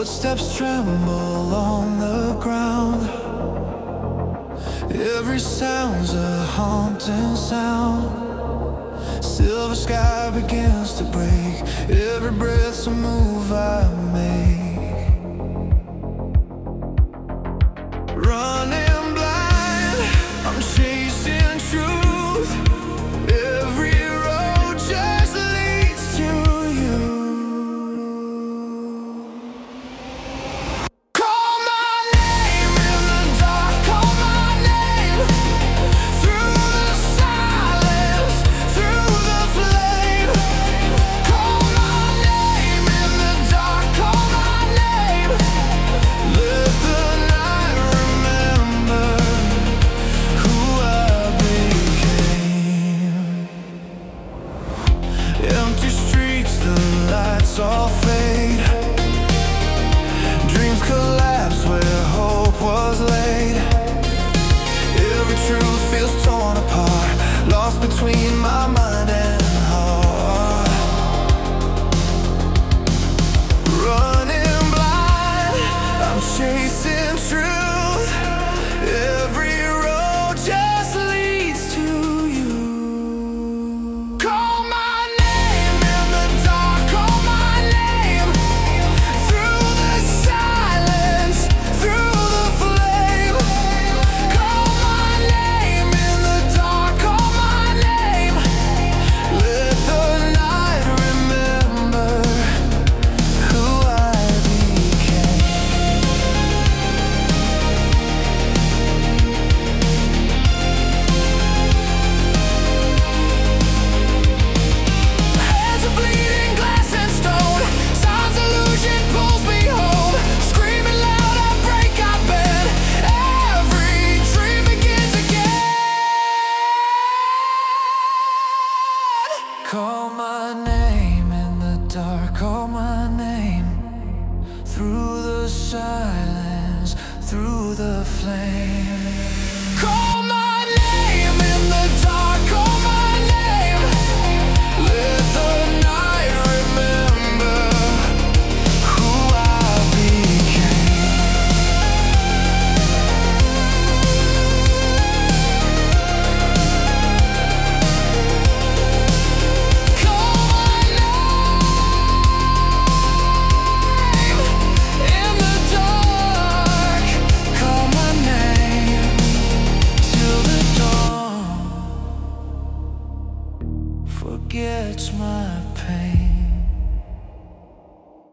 Footsteps tremble on the ground. Every sound's a haunting sound. Silver sky begins to break. Every breath's a move I make. Running blind, I'm chasing truth. Every road just leads to you. Call my name in the dark, call my name through the silence, through the flame. Call my name in the dark, call my name. Let the night remember who I became. Empty streets, the lights all fade. Dreams collapse where hope was laid. Every truth feels torn apart, lost between my mind and heart. Running blind, I'm chasing truth. Every road just leads to you. Call my name in the dark, call my name through the silence, through the flame. Call my name in the dark, call my name. Let the night remember who I became. Hands are bleeding, glass and stone. Signs illusion pulls me home. Screaming loud, I break, I bend. Every dream begins again. Call my name in the dark, call my name through the silence, through the flame. Call my name in the dark, call my name. Let the night remember who I became. Call my name in the dark, call my name till the dawn forgets my pain.